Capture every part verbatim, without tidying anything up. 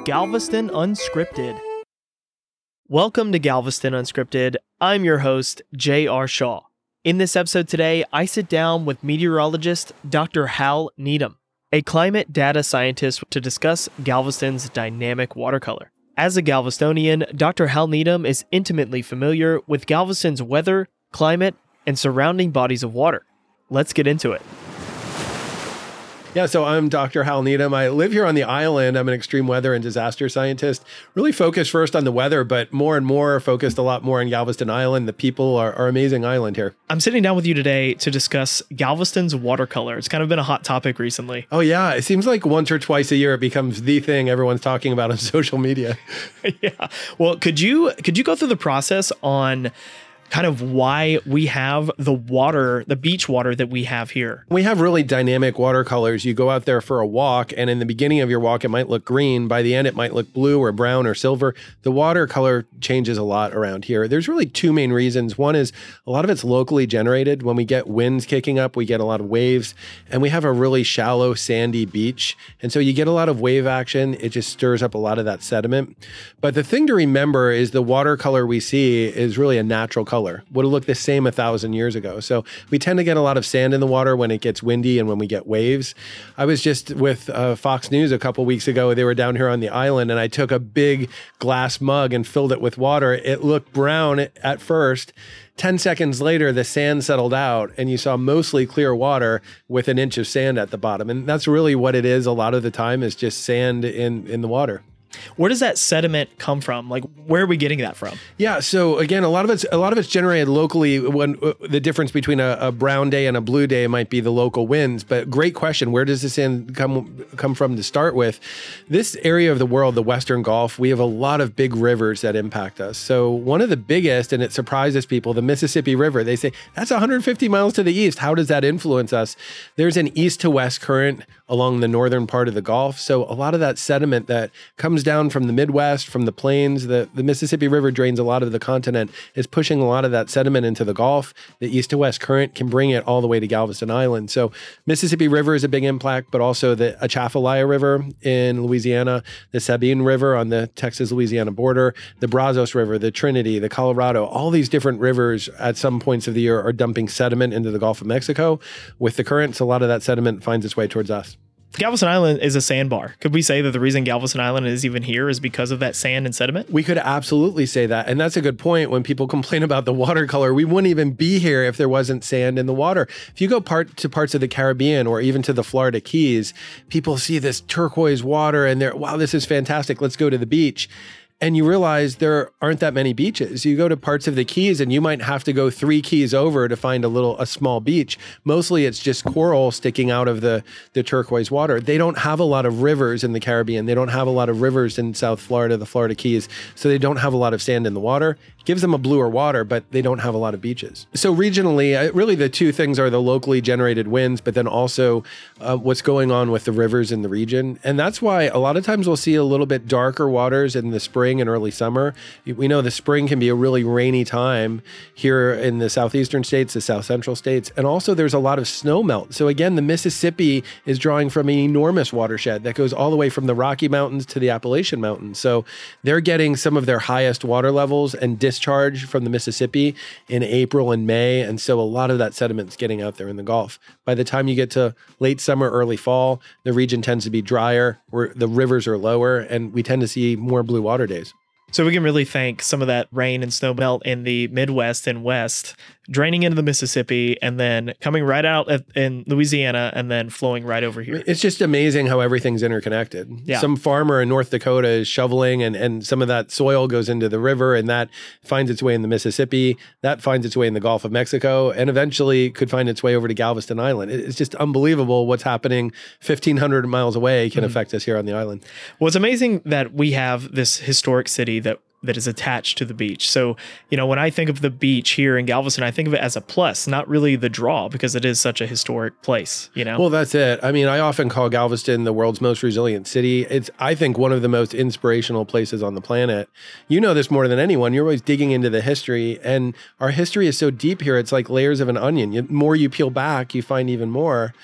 Galveston Unscripted. Welcome to Galveston Unscripted. I'm your host, J R. Shaw. In this episode today, I sit down with meteorologist Doctor Hal Needham, a climate data scientist, to discuss Galveston's dynamic watercolor. As a Galvestonian, Doctor Hal Needham is intimately familiar with Galveston's weather, climate, and surrounding bodies of water. Let's get into it. Yeah, so I'm Doctor Hal Needham. I live here on the island. I'm an extreme weather and disaster scientist, really focused first on the weather, but more and more focused a lot more on Galveston Island. The people are, are amazing island here. I'm sitting down with you today to discuss Galveston's watercolor. It's kind of been a hot topic recently. Oh yeah, it seems like once or twice a year it becomes the thing everyone's talking about on social media. Yeah. Well, could you could you go through the process on kind of why we have the water, the beach water that we have here? We have really dynamic watercolors. You go out there for a walk, and in the beginning of your walk, it might look green. By the end, it might look blue or brown or silver. The watercolor changes a lot around here. There's really two main reasons. One is a lot of it's locally generated. When we get winds kicking up, we get a lot of waves, and we have a really shallow, sandy beach. And so you get a lot of wave action. It just stirs up a lot of that sediment. But the thing to remember is the watercolor we see is really a natural color. Would have looked the same a thousand years ago. So we tend to get a lot of sand in the water when it gets windy and when we get waves. I was just with uh, Fox News a couple weeks ago. They were down here on the island, and I took a big glass mug and filled it with water. It looked brown at first. ten seconds later, the sand settled out, and you saw mostly clear water with an inch of sand at the bottom. And that's really what it is a lot of the time, is just sand in, in the water. Where does that sediment come from? Like, where are we getting that from? Yeah. So again, a lot of it's a lot of it's generated locally. When uh, the difference between a, a brown day and a blue day might be the local winds. But great question. Where does this sand come come from to start with? This area of the world, the Western Gulf, we have a lot of big rivers that impact us. So one of the biggest, and it surprises people, the Mississippi River. They say that's one hundred fifty miles to the east. How does that influence us? There's an east to west current along the northern part of the Gulf. So a lot of that sediment that comes down from the Midwest, from the plains, the, the Mississippi River drains a lot of the continent, is pushing a lot of that sediment into the Gulf. The east to west current can bring it all the way to Galveston Island. So Mississippi River is a big impact, but also the Atchafalaya River in Louisiana, the Sabine River on the Texas-Louisiana border, the Brazos River, the Trinity, the Colorado, all these different rivers at some points of the year are dumping sediment into the Gulf of Mexico. With the currents, a lot of that sediment finds its way towards us. Galveston Island is a sandbar. Could we say that the reason Galveston Island is even here is because of that sand and sediment? We could absolutely say that. And that's a good point. When people complain about the watercolor, we wouldn't even be here if there wasn't sand in the water. If you go part to parts of the Caribbean or even to the Florida Keys, people see this turquoise water and they're, wow, this is fantastic. Let's go to the beach. And you realize there aren't that many beaches. You go to parts of the Keys and you might have to go three keys over to find a little, a small beach. Mostly it's just coral sticking out of the, the turquoise water. They don't have a lot of rivers in the Caribbean. They don't have a lot of rivers in South Florida, the Florida Keys. So they don't have a lot of sand in the water. It gives them a bluer water, but they don't have a lot of beaches. So regionally, really the two things are the locally generated winds, but then also uh, what's going on with the rivers in the region. And that's why a lot of times we'll see a little bit darker waters in the spring and early summer. We know the spring can be a really rainy time here in the southeastern states, the south central states, and also there's a lot of snow melt. So again, the Mississippi is drawing from an enormous watershed that goes all the way from the Rocky Mountains to the Appalachian Mountains. So they're getting some of their highest water levels and discharge from the Mississippi in April and May, and so a lot of that sediment is getting out there in the Gulf. By the time you get to late summer, early fall, the region tends to be drier, where the rivers are lower, and we tend to see more blue water days. So we can really thank some of that rain and snow melt in the Midwest and West draining into the Mississippi and then coming right out at, in Louisiana and then flowing right over here. It's just amazing how everything's interconnected. Yeah. Some farmer in North Dakota is shoveling and, and some of that soil goes into the river and that finds its way in the Mississippi. That finds its way in the Gulf of Mexico and eventually could find its way over to Galveston Island. It's just unbelievable what's happening fifteen hundred miles away can mm-hmm. affect us here on the island. Well, it's amazing that we have this historic city that that is attached to the beach. So, you know, when I think of the beach here in Galveston, I think of it as a plus, not really the draw, because it is such a historic place, you know? Well, that's it. I mean, I often call Galveston the world's most resilient city. It's, I think, one of the most inspirational places on the planet. You know this more than anyone. You're always digging into the history, and our history is so deep here. It's like layers of an onion. The more you peel back, you find even more.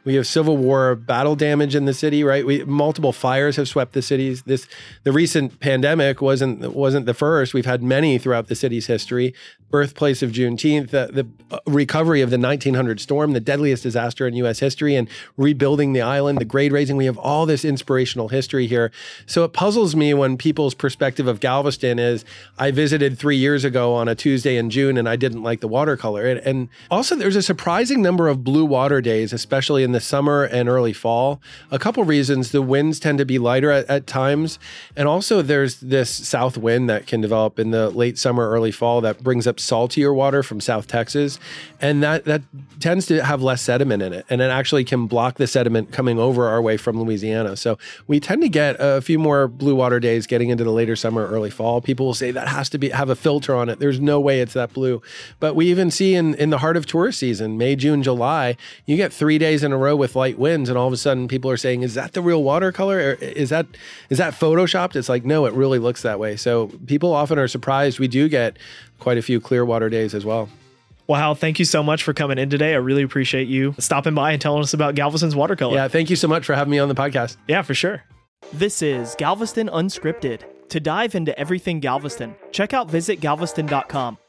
We have Civil War battle damage in the city, right? We multiple fires have swept the cities. This the recent pandemic wasn't wasn't the first. We've had many throughout the city's history. Birthplace of Juneteenth, the, the recovery of the nineteen hundred storm, the deadliest disaster in U S history, and rebuilding the island, the grade raising. We have all this inspirational history here. So it puzzles me when people's perspective of Galveston is, I visited three years ago on a Tuesday in June and I didn't like the watercolor. And, and also there's a surprising number of blue water days, especially in the summer and early fall. A couple reasons. The winds tend to be lighter at, at times. And also there's this south wind that can develop in the late summer, early fall that brings up saltier water from South Texas. And that, that tends to have less sediment in it. And it actually can block the sediment coming over our way from Louisiana. So we tend to get a few more blue water days getting into the later summer, early fall. People will say that has to be have a filter on it. There's no way it's that blue. But we even see in, in the heart of tourist season, May, June, July, you get three days in a row with light winds. And all of a sudden people are saying, is that the real watercolor? Or is that is that photoshopped? It's like, no, it really looks that way. So people often are surprised. We do get quite a few clear water days as well. Well, Hal, thank you so much for coming in today. I really appreciate you stopping by and telling us about Galveston's watercolor. Yeah, thank you so much for having me on the podcast. Yeah, for sure. This is Galveston Unscripted. To dive into everything Galveston, check out visit galveston dot com.